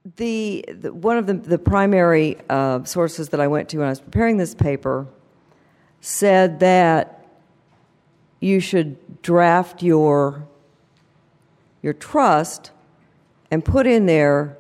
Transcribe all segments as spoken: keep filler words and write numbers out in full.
the, the one of the, the primary uh, sources that I went to when I was preparing this paper said that you should draft your your trust and put in there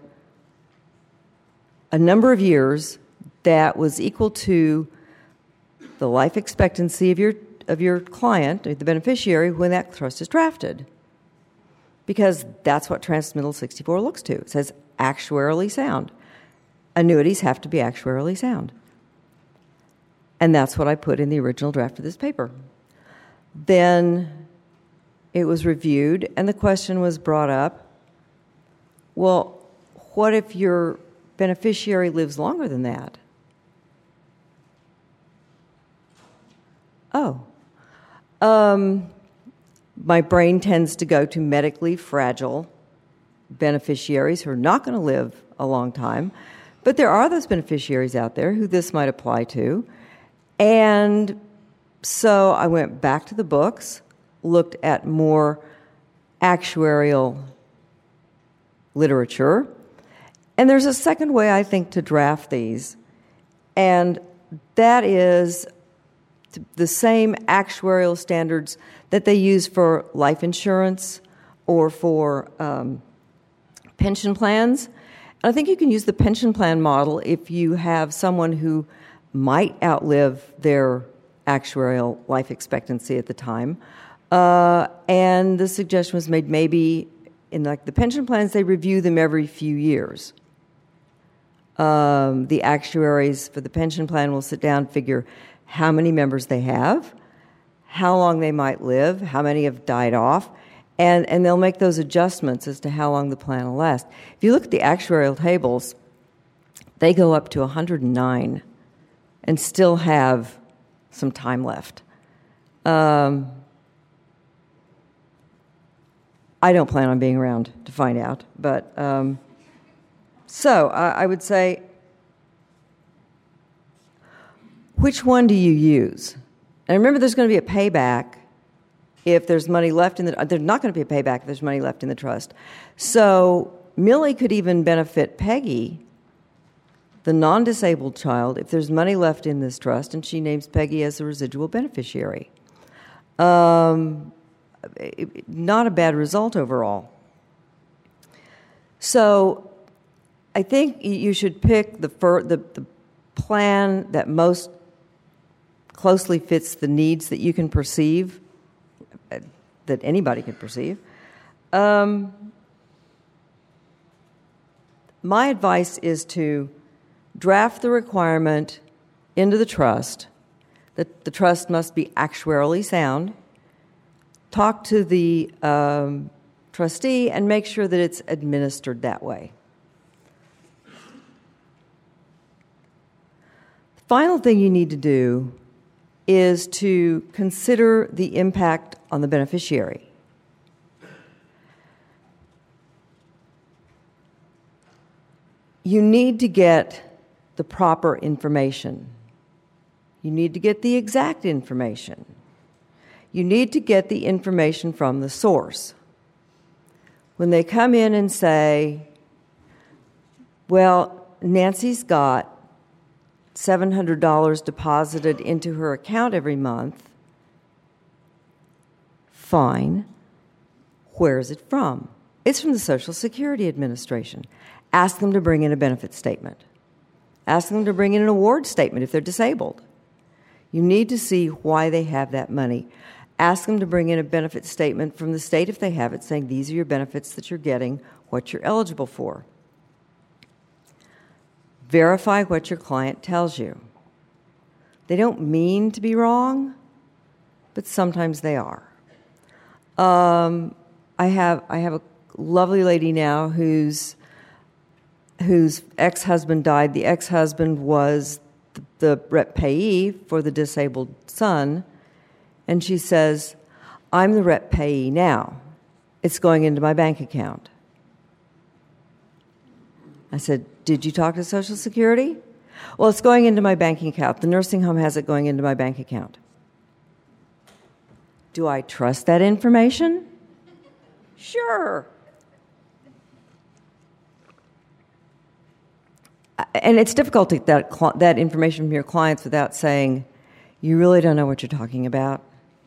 a number of years that was equal to the life expectancy of your of your client, the beneficiary, when that trust is drafted. Because that's what Transmittal sixty-four looks to. It says actuarially sound. Annuities have to be actuarially sound. And that's what I put in the original draft of this paper. Then it was reviewed, and the question was brought up, well, what if your beneficiary lives longer than that? Oh. Um, my brain tends to go to medically fragile beneficiaries who are not going to live a long time. But there are those beneficiaries out there who this might apply to. And so I went back to the books, looked at more actuarial literature. And there's a second way, I think, to draft these. And that is the same actuarial standards that they use for life insurance or for um, pension plans. And I think you can use the pension plan model if you have someone who might outlive their actuarial life expectancy at the time. Uh, and the suggestion was made maybe in like the pension plans, they review them every few years. Um, the actuaries for the pension plan will sit down, figure how many members they have, how long they might live, how many have died off, and, and they'll make those adjustments as to how long the plan will last. If you look at the actuarial tables, they go up to one hundred nine and still have some time left. Um, I don't plan on being around to find out, but um, so I, I would say, which one do you use? And remember, there's going to be a payback if there's money left in the... There's not going to be a payback if there's money left in the trust. So Millie could even benefit Peggy, the non-disabled child, if there's money left in this trust, and she names Peggy as a residual beneficiary. Um, not a bad result overall. So I think you should pick the, fir- the, the plan that most closely fits the needs that you can perceive, that anybody can perceive. Um, my advice is to draft the requirement into the trust that the trust must be actuarially sound, talk to the um, trustee, and make sure that it's administered that way. The final thing you need to do is to consider the impact on the beneficiary. You need to get the proper information. You need to get the exact information. You need to get the information from the source. When they come in and say, well, Nancy's got seven hundred dollars deposited into her account every month, fine. Where is it from? It's from the Social Security Administration. Ask them to bring in a benefit statement. Ask them to bring in an award statement if they're disabled. You need to see why they have that money. Ask them to bring in a benefit statement from the state if they have it, saying these are your benefits that you're getting, what you're eligible for. Verify what your client tells you. They don't mean to be wrong, but sometimes they are. Um, I have I have a lovely lady now whose whose ex-husband died. The ex-husband was the, the rep payee for the disabled son, and she says, I'm the rep payee now. It's going into my bank account. I said, did you talk to Social Security? Well, it's going into my banking account. The nursing home has it going into my bank account. Do I trust that information? Sure. and it's difficult to get that, cl- that information from your clients without saying, you really don't know what you're talking about.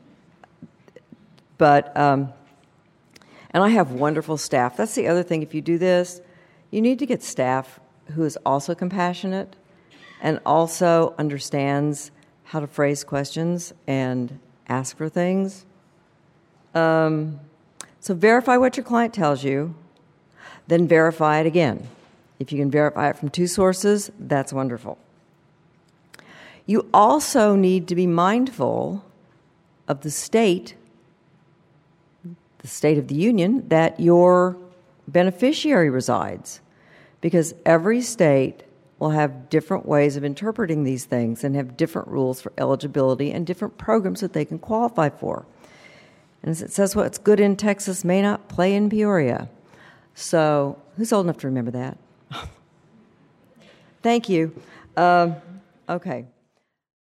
But, um, and I have wonderful staff. That's the other thing. If you do this, you need to get staff who is also compassionate and also understands how to phrase questions and ask for things. Um, so verify what your client tells you, then verify it again. If you can verify it from two sources, that's wonderful. You also need to be mindful of the state, the state of the union, that your beneficiary resides, because every state will have different ways of interpreting these things and have different rules for eligibility and different programs that they can qualify for. And as it says, what's good in Texas may not play in Peoria. So who's old enough to remember that? Thank you. Um, okay.